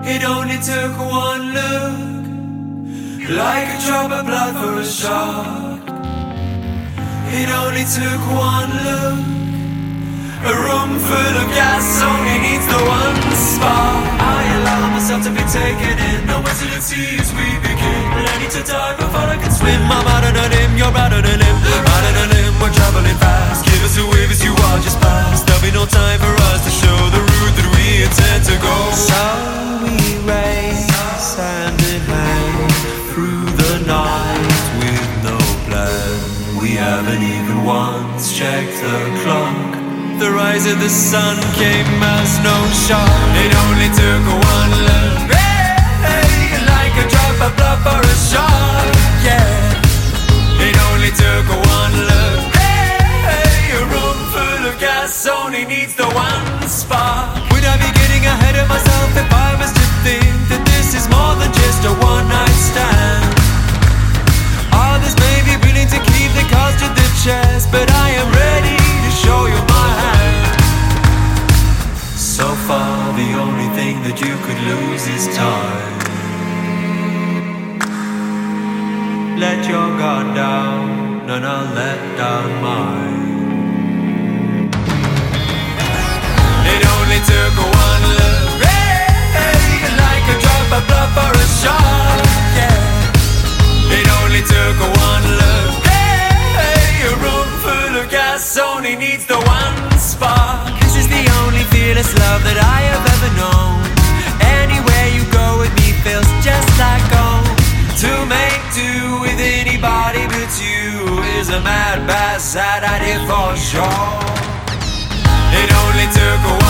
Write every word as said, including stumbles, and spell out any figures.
It only took one look, like a drop of blood for a shark. It only took one look, a room full of gas only needs the one spark. I allow myself to be taken in, no hesitancy as we begin. Ready to die before I can swim. I'm out on a limb, you're out on a limb. Out on a limb, we're traveling fast. Give us a wave as you are just past. There'll be no time for us to show the route that we intend to go. So we race hand in hand through the night with no plan. We haven't even once checked the clock. The rise of the sun came as no shock. It only took one look, hey, like a drop of blood for a shark, yeah. It only took one look, hey, a room full of gas only needs the one spark. Would I be getting ahead of myself if I was to think that this is more than just a one-night stand? Others may be willing to keep the cards to the chest, but I am ready to show you my hand. So far, the only thing that you could lose is time. Let your guard down, and I'll let down mine. It only took one look, hey, like a drop of blood for a shark, yeah. It only took one look, hey, a room full of gas only needs the one spark. This is the only fearless love that I have ever known. Anywhere you go with me feels just like home. To make do with anybody but you is a mad bastard idea for sure. It only took a while.